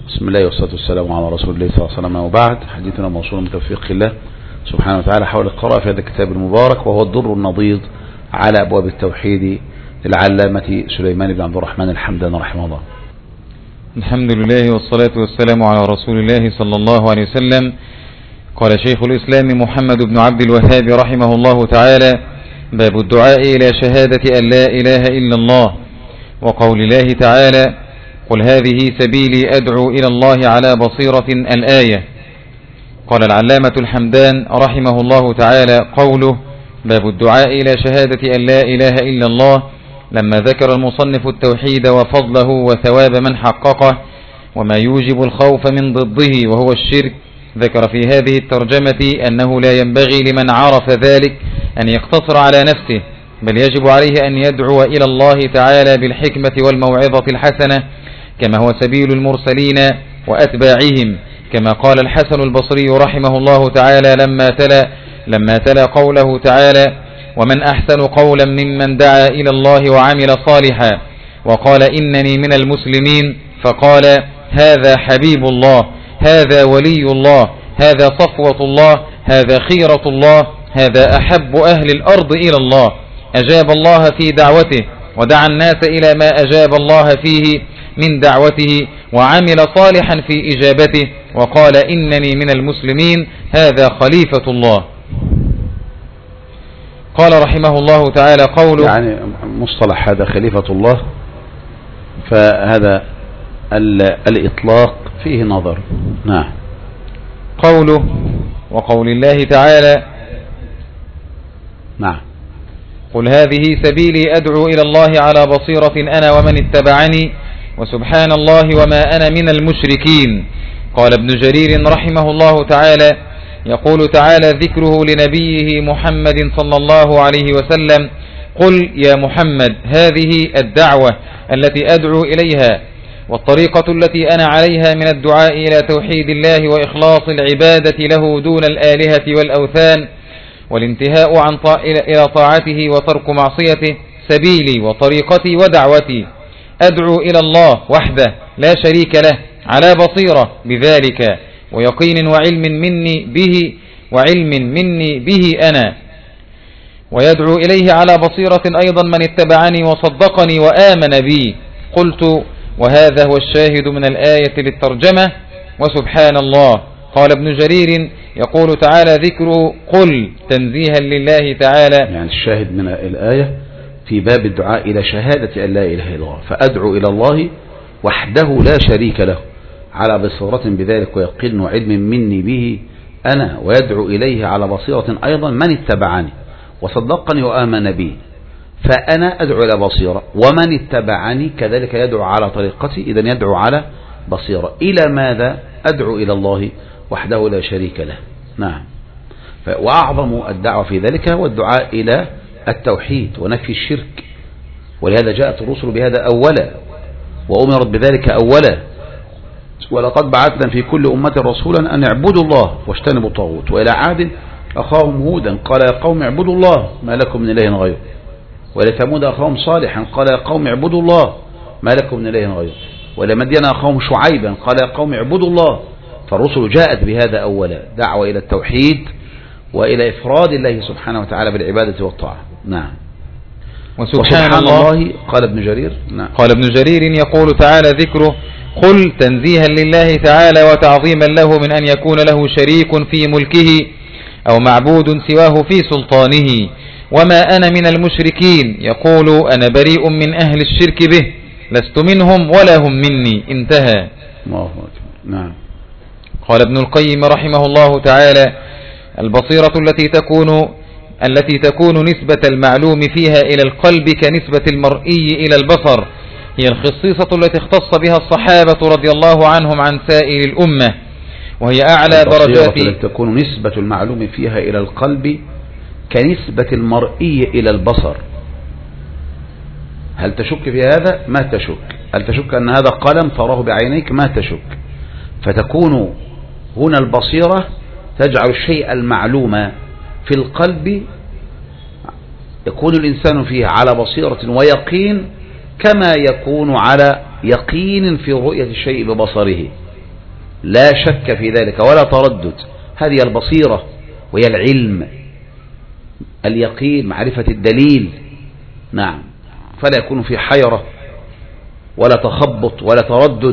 بسم الله والصلاة والسلام على رسول الله صلى الله عليه وسلم، وبعد. حديثنا موصول بتوفيق الله سبحانه وتعالى حول القراءة في هذا الكتاب المبارك، وهو الدر النضيد على أبواب التوحيد للعلامة سليمان بن عبد الرحمن الحمداني رحمه الله. الحمد لله والصلاة والسلام على رسول الله صلى الله عليه وسلم. قال شيخ الإسلام محمد بن عبد الوهاب رحمه الله تعالى: باب الدعاء إلى شهادة أن لا إله إلا الله، وقول الله تعالى: قل هذه سبيلي أدعو إلى الله على بصيرة. الآية. قال العلامة الحمدان رحمه الله تعالى: قوله باب الدعاء إلى شهادة أن لا إله إلا الله، لما ذكر المصنف التوحيد وفضله وثواب من حققه وما يوجب الخوف من ضده وهو الشرك، ذكر في هذه الترجمة أنه لا ينبغي لمن عرف ذلك أن يقتصر على نفسه، بل يجب عليه أن يدعو إلى الله تعالى بالحكمة والموعظة الحسنة، كما هو سبيل المرسلين وأتباعهم، كما قال الحسن البصري رحمه الله تعالى لما تلا قوله تعالى: ومن أحسن قولا ممن دعا إلى الله وعمل صالحا وقال إنني من المسلمين، فقال: هذا حبيب الله، هذا ولي الله، هذا صفوة الله، هذا خيرة الله، هذا أحب أهل الأرض إلى الله. أجاب الله في دعوته ودعا الناس إلى ما أجاب الله فيه من دعوته، وعمل صالحا في إجابته، وقال إنني من المسلمين، هذا خليفة الله. قال رحمه الله تعالى قوله، يعني مصطلح هذا خليفة الله، فهذا الإطلاق فيه نظر. نعم. قوله وقول الله تعالى: نعم. قل هذه سبيلي أدعو إلى الله على بصيرة أنا ومن اتبعني وسبحان الله وما أنا من المشركين. قال ابن جرير رحمه الله تعالى: يقول تعالى ذكره لنبيه محمد صلى الله عليه وسلم: قل يا محمد هذه الدعوة التي أدعو إليها، والطريقة التي أنا عليها من الدعاء إلى توحيد الله وإخلاص العبادة له دون الآلهة والأوثان، والانتهاء إلى طاعته وترك معصيته، سبيلي وطريقتي ودعوتي. أدعو إلى الله وحده لا شريك له على بصيرة بذلك، ويقين وعلم مني به أنا، ويدعو إليه على بصيرة أيضا من اتبعني وصدقني وآمن بي. قلت: وهذا هو الشاهد من الآية للترجمة. وسبحان الله. قال ابن جرير: يقول تعالى ذكره قل تنزيها لله تعالى. يعني الشاهد من الآية في باب الدعاء إلى شهادة أن لا إله إلا الله، فأدعو إلى الله وحده لا شريك له على بصيرة بذلك ويقين وعلم مني به أنا، ويدعو إليه على بصيرة أيضا من اتبعني وصدقني وآمن بي. فأنا أدعو إلى بصيرة، ومن اتبعني كذلك يدعو على طريقتي، إذن يدعو على بصيرة. إلى ماذا؟ أدعو إلى الله وحده لا شريك له. نعم. وأعظم الدعوة في ذلك هو الدعاء إلى التوحيد ونفي الشرك، ولهذا جاءت الرسل بهذا أولا وأمرت بذلك أولا. ولقد بعثنا في كل أمة رسولا أن اعبدوا الله واجتنبوا الطاغوت، وإلى عاد أخاهم هودا قال يا قوم اعبدوا الله ما لكم من إله غيره، وإلى ثمود أخاهم صالحا قال يا قوم اعبدوا الله ما لكم من إله غيره، وإلى مدين أخاهم شعيبا قال يا قوم اعبدوا الله. فالرسل جاءت بهذا أولا، دعوة إلى التوحيد وإلى إفراد الله سبحانه وتعالى بالعبادة والطاعة. نعم. وسبحان الله. قال ابن جرير. نعم. قال ابن جرير: يقول تعالى ذكره قل تنزيها لله تعالى وتعظيما له من أن يكون له شريك في ملكه أو معبود سواه في سلطانه. وما أنا من المشركين، يقول أنا بريء من أهل الشرك به، لست منهم ولا هم مني. انتهى. نعم. قال ابن القيم رحمه الله تعالى: البصيرة التي تكون نسبة المعلوم فيها إلى القلب كنسبة المرئي إلى البصر، هي الخصيصة التي اختص بها الصحابة رضي الله عنهم عن سائر الأمة، وهي أعلى درجات. التي تكون نسبة المعلوم فيها إلى القلب كنسبة المرئي إلى البصر. هل تشك في هذا؟ ما تشك. هل تشك أن هذا قلم تراه بعينيك؟ ما تشك. فتكون هنا البصيرة تجعل الشيء المعلوم في القلب يكون الإنسان فيه على بصيرة ويقين، كما يكون على يقين في رؤية الشيء ببصره. لا شك في ذلك ولا تردد. هذه البصيرة وهي العلم، اليقين، معرفة الدليل. نعم، فلا يكون في حيرة ولا تخبط ولا تردد،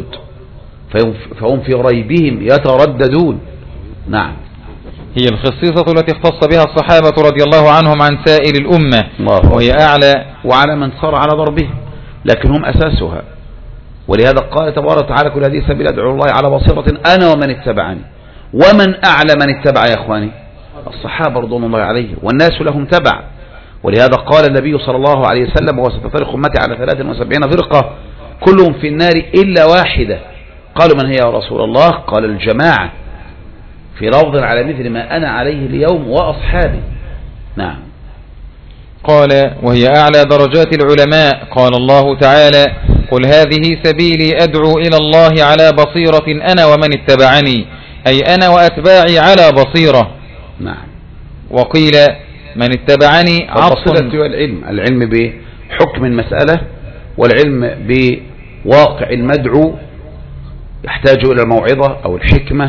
فهم في ريبهم يترددون. نعم. هي الخصيصة التي اختص بها الصحابة رضي الله عنهم عن سائر الأمة، وهي أعلى وعلى من صار على ضربهم، لكن هم أساسها. ولهذا قال تبارك وتعالى: كل هذه سبيل أدعو الله على بصيرة أنا ومن اتبعني. ومن أعلى من اتبع يا إخواني؟ الصحابة رضوان الله عليهم، والناس لهم تبع. ولهذا قال النبي صلى الله عليه وسلم: وستفترق أمتي على 73 فرقة كلهم في النار إلا واحدة. قالوا: من هي يا رسول الله؟ قال: الجماعة، في لفظ على مثل ما أنا عليه اليوم وأصحابي. نعم. قال: وهي أعلى درجات العلماء. قال الله تعالى: قل هذه سبيلي أدعو إلى الله على بصيرة أنا ومن اتبعني، أي أنا وأتباعي على بصيرة. نعم. وقيل: من اتبعني عطف. العلم بحكم المسألة، والعلم بواقع المدعو يحتاج إلى الموعظة أو الحكمة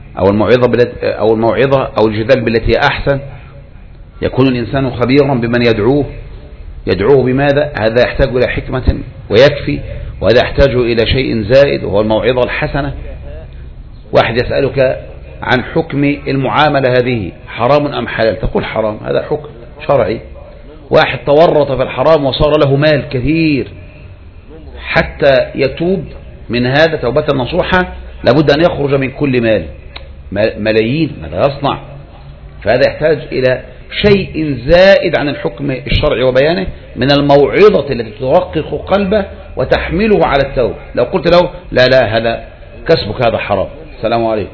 أو الموعظة أو الجدال بالتي هي أحسن. يكون الإنسان خبيرا بمن يدعوه بماذا؟ هذا يحتاج إلى حكمة ويكفي، وهذا يحتاج إلى شيء زائد وهو الموعظة الحسنة. واحد يسألك عن حكم المعاملة، هذه حرام أم حلال؟ تقول حرام، هذا حكم شرعي. واحد تورط في الحرام وصار له مال كثير، حتى يتوب من هذا توبة نصوحة لابد أن يخرج من كل مال ملايين، ماذا يصنع؟ فهذا يحتاج إلى شيء زائد عن الحكم الشرعي وبيانه من الموعظة التي ترقق قلبه وتحمله على التوبة. لو قلت له: لا هذا كسبك، هذا حرام، السلام عليكم،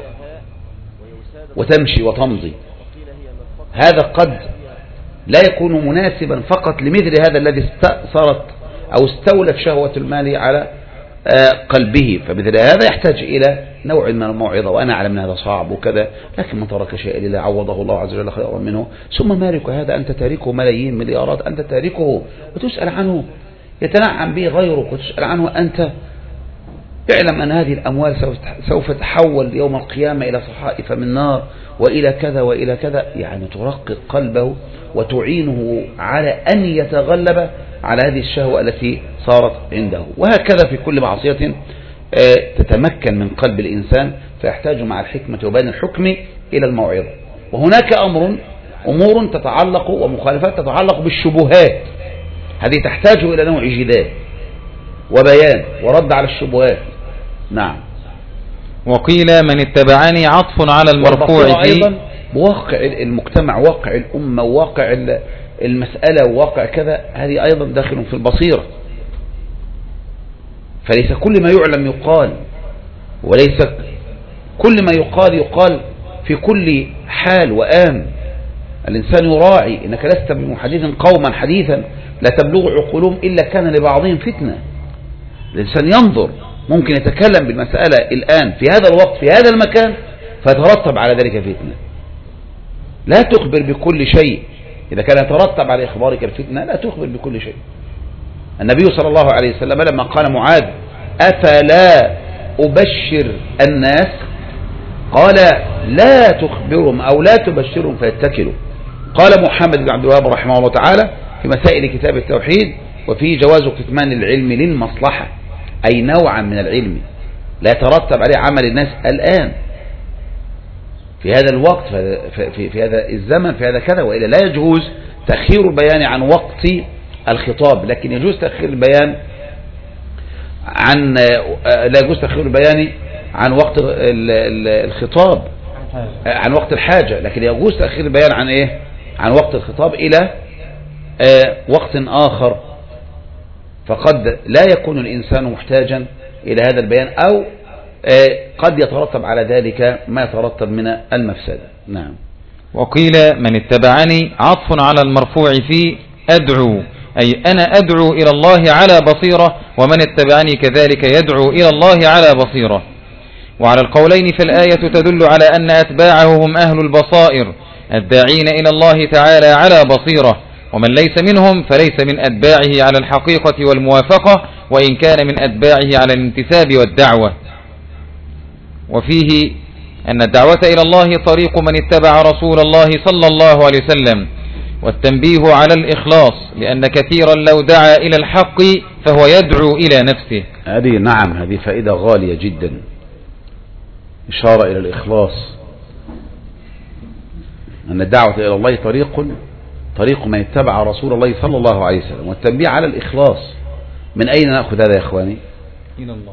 وتمشي وتمضي، هذا قد لا يكون مناسبا فقط لمثل هذا الذي استأثرت أو استولت شهوة المال على قلبه. فمثل هذا يحتاج إلى نوع من الموعظة. وأنا أعلم أن هذا صعب وكذا، لكن من ترك شيئا لله عوضه الله عز وجل خيرا منه. ثم مالك هذا؟ أنت تاركه ملايين مليارات، أنت تاركه وتسأل عنه، يتنعم به غيرك وتسأل عنه أنت. اعلم أن هذه الأموال سوف تحول يوم القيامة إلى صحائف من نار وإلى كذا وإلى كذا. يعني ترقق قلبه وتعينه على أن يتغلب على هذه الشهوة التي صارت عنده. وهكذا في كل معصية تتمكن من قلب الإنسان، فيحتاج مع الحكمة وبين الحكم إلى الموعظة. وهناك أمور تتعلق ومخالفات تتعلق بالشبهات، هذه تحتاج إلى نوع جدال وبيان ورد على الشبهات. نعم. وقيل: من اتبعني عطف على المرفوع أيضا بواقع المجتمع، واقع الأمة، وواقع المسألة، وواقع كذا، هذه أيضا داخل في البصيرة. فليس كل ما يعلم يقال، وليس كل ما يقال في كل حال وآن. الإنسان يراعي، إنك لست بمحدث قوما حديثا لا تبلغ عقولهم إلا كان لبعضهم فتنة. الإنسان ينظر، ممكن يتكلم بالمسألة الآن في هذا الوقت في هذا المكان فيترتب على ذلك فتنة. لا تخبر بكل شيء، إذا كان يترتب على إخبارك الفتنة لا تخبر بكل شيء. النبي صلى الله عليه وسلم لما قال معاذ: أفلا أبشر الناس؟ قال: لا تخبرهم أو لا تبشرهم فيتكلوا. قال محمد بن عبد الوهاب رحمه الله تعالى في مسائل كتاب التوحيد: وفي جواز كتمان العلم للمصلحة، أي نوعا من العلم لا يترتب عليه عمل الناس الآن في هذا الوقت، في هذا الزمن، في هذا كذا. وإلا لا يجوز تأخير البيان عن وقت الخطاب، لكن يجوز تأخير البيان لا يجوز تأخير البيان عن وقت الخطاب، عن وقت الحاجة، لكن يجوز تأخير البيان عن إيه؟ عن وقت الخطاب إلى وقت آخر. فقد لا يكون الإنسان محتاجا إلى هذا البيان، أو قد يترتب على ذلك ما يترتب من المفسدة. نعم. وقيل: من اتبعني عطف على المرفوع في أدعو، أي أنا أدعو إلى الله على بصيرة، ومن اتبعني كذلك يدعو إلى الله على بصيرة. وعلى القولين فالآية تدل على أن أتباعه هم أهل البصائر الداعين إلى الله تعالى على بصيرة، ومن ليس منهم فليس من أتباعه على الحقيقة والموافقة، وإن كان من أتباعه على الانتساب والدعوة. وفيه أن الدعوة إلى الله طريق من اتبع رسول الله صلى الله عليه وسلم، والتنبيه على الإخلاص، لأن كثيرا لو دعا إلى الحق فهو يدعو إلى نفسه. هذه فائدة غالية جدا، إشارة إلى الإخلاص، أن الدعوة إلى الله طريق من اتبع رسول الله صلى الله عليه وسلم، والتنبيه على الإخلاص. من أين نأخذ هذا يا إخواني؟ إلى الله.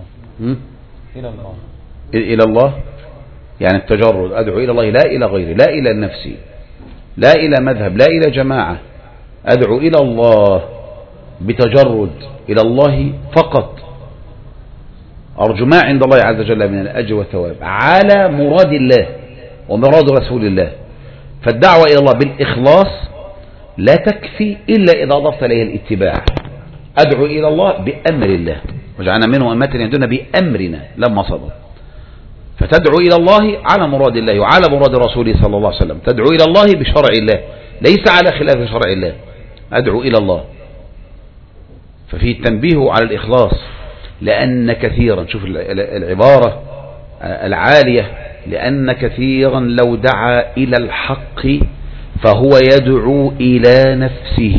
إلى الله، يعني التجرد، أدعو إلى الله لا إلى غيري، لا إلى نفسي، لا إلى مذهب، لا إلى جماعة، أدعو إلى الله بتجرد، إلى الله فقط، أرجو ما عند الله عز وجل من الأجر والثواب على مراد الله ومراد رسول الله. فالدعوة إلى الله بالإخلاص لا تكفي إلا إذا أضفت إليه الاتباع. أدعو إلى الله بأمر الله، وجعلنا منهم أمة يهدون بأمرنا لما صبر. فتدعو إلى الله على مراد الله وعلى مراد رسوله صلى الله عليه وسلم، تدعو إلى الله بشرع الله ليس على خلاف شرع الله، أدعو إلى الله. ففي التنبيه على الإخلاص، لأن كثيرا، شوف العبارة العالية، لأن كثيرا لو دعا إلى الحق فهو يدعو إلى نفسه.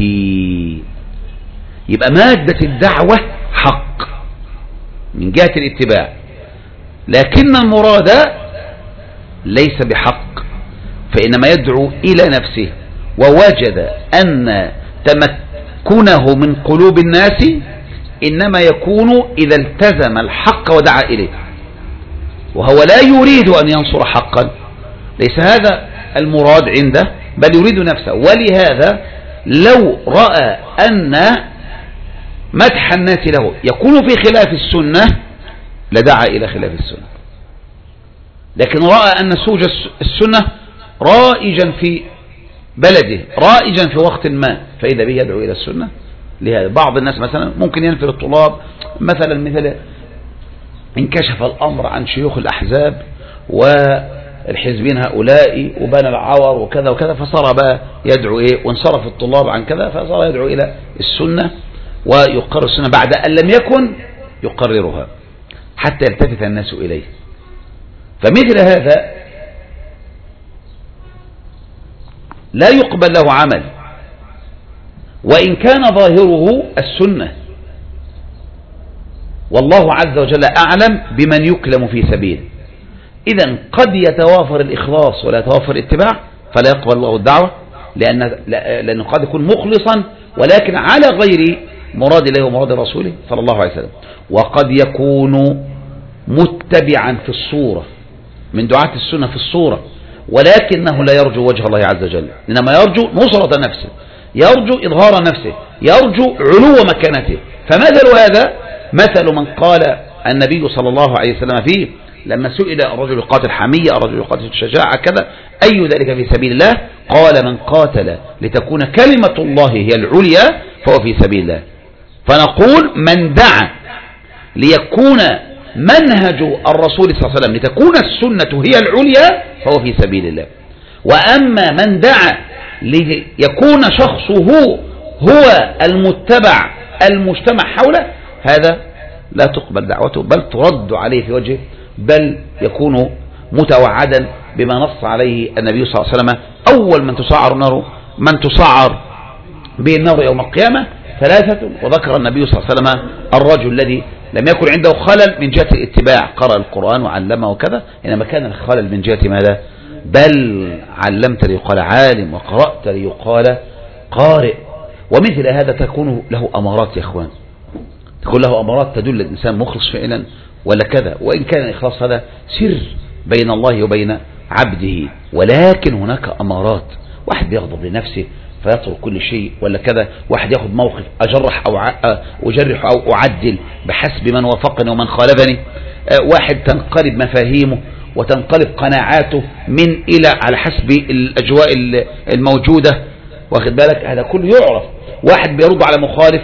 يبقى مادة الدعوة حق من جهة الاتباع، لكن المراد ليس بحق، فإنما يدعو إلى نفسه. ووجد أن تمكنه من قلوب الناس إنما يكون إذا التزم الحق ودعا إليه، وهو لا يريد أن ينصر حقا، ليس هذا المراد عنده، بل يريد نفسه. ولهذا لو رأى أن مدح الناس له يكون في خلاف السنة لدعا إلى خلاف السنة، لكن رأى أن سوج السنة رائجا في بلده، رائجا في وقت ما، فإذا به يدعو إلى السنة. لهذا بعض الناس مثلا ممكن ينفر الطلاب، مثلا انكشف الأمر عن شيوخ الأحزاب والحزبين هؤلاء وبان العور وكذا وكذا، فصار بقى يدعو وانصرف الطلاب عن كذا، فصار يدعو إلى السنة ويقرر السنة بعد أن لم يكن يقررها حتى يلتفت الناس إليه. فمثل هذا لا يقبل له عمل وإن كان ظاهره السنة، والله عز وجل أعلم بمن يكلم في سبيله. إذن قد يتوافر الإخلاص ولا يتوافر الاتباع فلا يقبل الله الدعوة، لأنه قد يكون مخلصا ولكن على غير مراد الله ومراد رسوله صلى الله عليه وسلم، وقد يكون متبعا في الصورة من دعاة السنة في الصورة، ولكنه لا يرجو وجه الله عز وجل، إنما يرجو نصرة نفسه، يرجو إظهار نفسه، يرجو علو مكانته. فمثل هذا مثل من قال النبي صلى الله عليه وسلم فيه لما سئل الرجل يقاتل حمية، الرجل يقاتل شجاعة كذا، أي ذلك في سبيل الله؟ قال من قاتل لتكون كلمة الله هي العليا فهو في سبيل الله. فنقول من دعا ليكون منهج الرسول صلى الله عليه وسلم لتكون السنة هي العليا فهو في سبيل الله. وأما من دعا ليكون شخصه هو المتبع المجتمع حوله، هذا لا تقبل دعوته بل ترد عليه في وجهه، بل يكون متوعدا بما نص عليه النبي صلى الله عليه وسلم: أول من تسعر به النار يوم القيامة ثلاثة. وذكر النبي صلى الله عليه وسلم الرجل الذي لم يكن عنده خلل من جهة الاتباع، قرأ القرآن وعلمه وكذا، إنما كان الخلل من جهة ماذا؟ بل علمت ليقال عالم وقرأت ليقال قارئ. ومثل هذا تكون له أمارات يا أخوان، تكون له أمارات تدل الإنسان مخلص فعلا ولا كذا، وإن كان الإخلاص هذا سر بين الله وبين عبده، ولكن هناك أمارات. واحد بيغضب لنفسه فيترك كل شيء ولا كذا، واحد ياخذ موقف أجرح أو أجرح أو أعدل بحسب من وافقني ومن خالفني، واحد تنقلب مفاهيمه وتنقلب قناعاته من إلى على حسب الأجواء الموجودة، واخد بالك، هذا كله يعرف. واحد بيرد على مخالف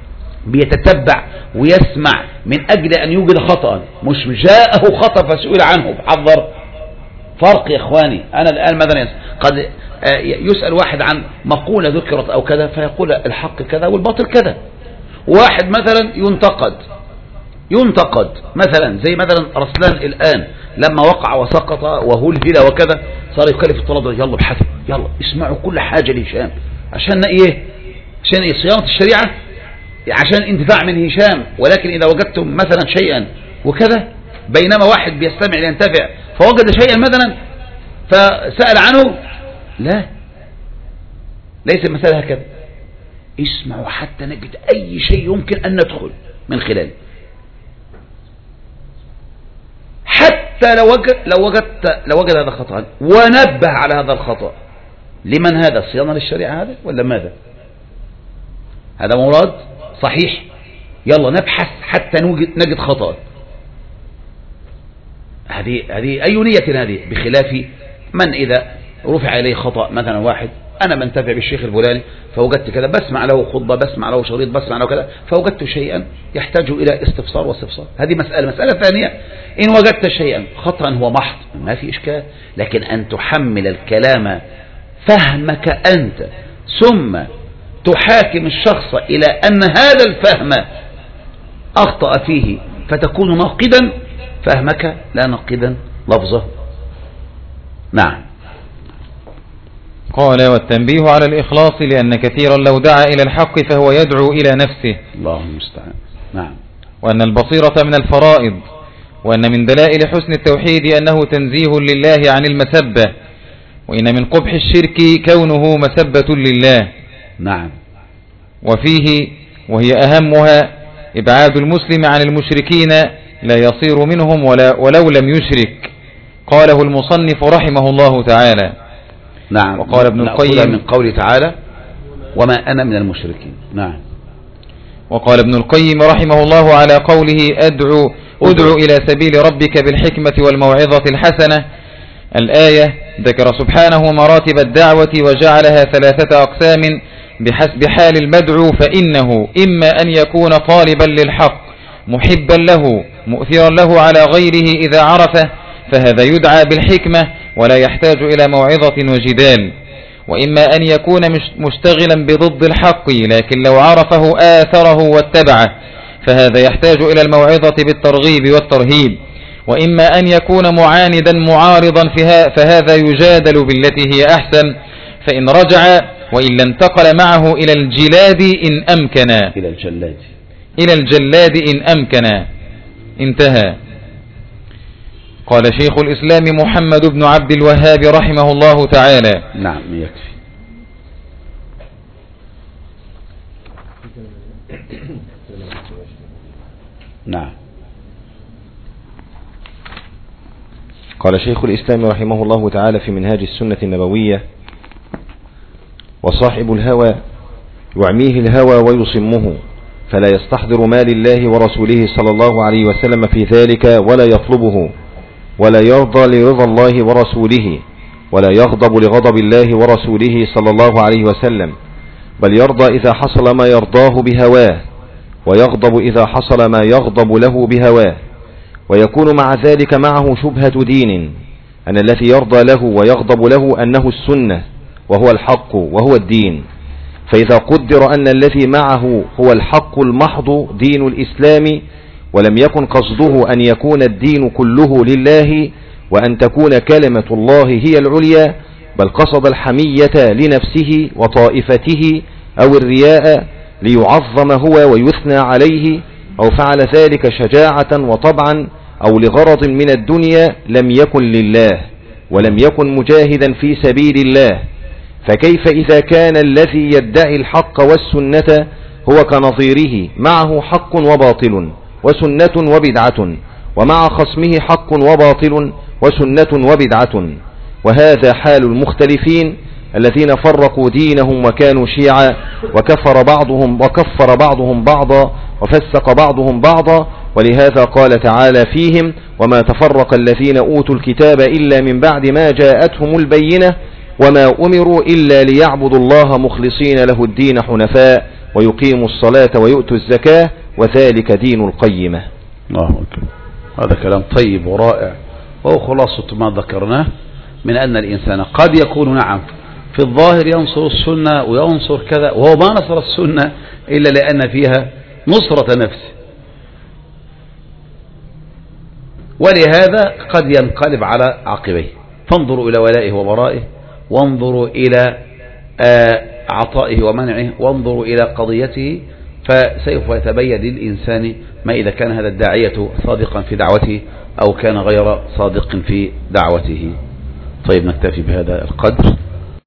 بيتتبع ويسمع من أجل أن يوجد خطأ، مش جاءه خطأ فسئل عنه بحذر. فرق يا إخواني. أنا الآن مثلا قد يسأل واحد عن مقولة ذكرت أو كذا فيقول الحق كذا والباطل كذا، واحد مثلا ينتقد ينتقد، مثلا زي مثلا رسلان الآن لما وقع وسقط وهلهل وكذا صار يكلف الطلاب يلا ابحثوا، يلا اسمعوا كل حاجة لهشام عشان ايه؟ عشان ايه؟ صيانة الشريعة، عشان انتفاع من هشام. ولكن إذا وجدتم مثلا شيئا وكذا، بينما واحد بيستمع لينتفع فوجد شيئا مثلا فسأل عنه، لا، ليس المسألة هكذا. اسمعوا حتى نجد أي شيء يمكن أن ندخل من خلاله، حتى لو وجد هذا خطأ ونبه على هذا الخطأ. لمن هذا؟ صيانة للشريعة هذا ولا ماذا؟ هذا مراد صحيح، يلا نبحث حتى نجد خطأ. هذه أي نية هذه؟ بخلاف من إذا رفع إليه خطأ، مثلا واحد أنا بنتفع بالشيخ الفلاني فوجدت كذا، بسمع له خطبة، بسمع له شريط، بسمع له كذا، فوجدت شيئا يحتاج إلى استفسار واستفسار، هذه مسألة ثانية. إن وجدت شيئا خطأ هو محض ما في إشكال، لكن أن تحمل الكلام فهمك أنت ثم تحاكم الشخص إلى أن هذا الفهم أخطأ فيه فتكون ناقدا فهمك لا ناقدا لفظه. نعم. قال: والتنبيه على الإخلاص، لأن كثيرا لو دعا إلى الحق فهو يدعو إلى نفسه. الله المستعان. نعم. وأن البصيرة من الفرائض، وأن من دلائل حسن التوحيد أنه تنزيه لله عن المسبة، وإن من قبح الشرك كونه مسبة لله. نعم. وفيه وهي أهمها إبعاد المسلم عن المشركين لا يصير منهم ولو لم يشرك. قاله المصنف رحمه الله تعالى. نعم. وقال ابن القيم من قوله تعالى وما أنا من المشركين. نعم. وقال ابن القيم رحمه الله على قوله أدعو إلى سبيل ربك بالحكمة والموعظة الحسنة، الآية ذكر سبحانه مراتب الدعوة وجعلها 3 أقسام بحسب حال المدعو، فإنه إما أن يكون طالبا للحق محبا له مؤثرا له على غيره إذا عرفه، فهذا يدعى بالحكمة ولا يحتاج إلى موعظة وجدال، وإما أن يكون مشتغلا بضد الحق لكن لو عرفه آثره واتبعه، فهذا يحتاج إلى الموعظة بالترغيب والترهيب، وإما أن يكون معاندا معارضا فهذا يجادل بالتي هي أحسن، فإن رجع وإلا انتقل معه إلى الجلاد إن أمكن. إلى الجلاد إن أمكن. انتهى. قال شيخ الإسلام محمد بن عبد الوهاب رحمه الله تعالى. نعم يكفي. نعم. قال شيخ الإسلام رحمه الله تعالى في منهاج السنة النبوية: وصاحب الهوى يعميه الهوى ويصمه، فلا يستحضر ما لله ورسوله صلى الله عليه وسلم في ذلك ولا يطلبه، ولا يرضى لرضا الله ورسوله، ولا يغضب لغضب الله ورسوله صلى الله عليه وسلم، بل يرضى إذا حصل ما يرضاه بهواه، ويغضب إذا حصل ما يغضب له بهواه، ويكون مع ذلك معه شبهة دين، أن الذي يرضى له ويغضب له أنه السنة وهو الحق وهو الدين. فإذا قدر أن الذي معه هو الحق المحض دين الإسلام، ولم يكن قصده أن يكون الدين كله لله وأن تكون كلمة الله هي العليا، بل قصد الحمية لنفسه وطائفته أو الرياء ليعظم هو ويثنى عليه، أو فعل ذلك شجاعة وطبعا أو لغرض من الدنيا، لم يكن لله ولم يكن مجاهدا في سبيل الله. فكيف إذا كان الذي يدعي الحق والسنة هو كنظيره معه حق وباطل وسنة وبدعة، ومع خصمه حق وباطل وسنة وبدعة؟ وهذا حال المختلفين الذين فرقوا دينهم وكانوا شيعا، وكفر بعضهم بعضا وفسق بعضهم بعضا. ولهذا قال تعالى فيهم: وما تفرق الذين أوتوا الكتاب إلا من بعد ما جاءتهم البينة وما أمروا إلا ليعبدوا الله مخلصين له الدين حنفاء ويقيموا الصلاة ويؤتوا الزكاة وذلك دين القيمة. الله أكبر. هذا كلام طيب ورائع، وهو خلاصة ما ذكرناه من أن الإنسان قد يكون نعم في الظاهر ينصر السنة وينصر كذا، وهو ما نصر السنة إلا لأن فيها نصرة نفسه، ولهذا قد ينقلب على عقبيه. فانظروا إلى ولائه وبرائه، وانظروا إلى عطائه ومنعه، وانظروا إلى قضيته، فسوف يتبين للإنسان ما إذا كان هذا الداعية صادقا في دعوته أو كان غير صادق في دعوته. طيب نكتفي بهذا القدر.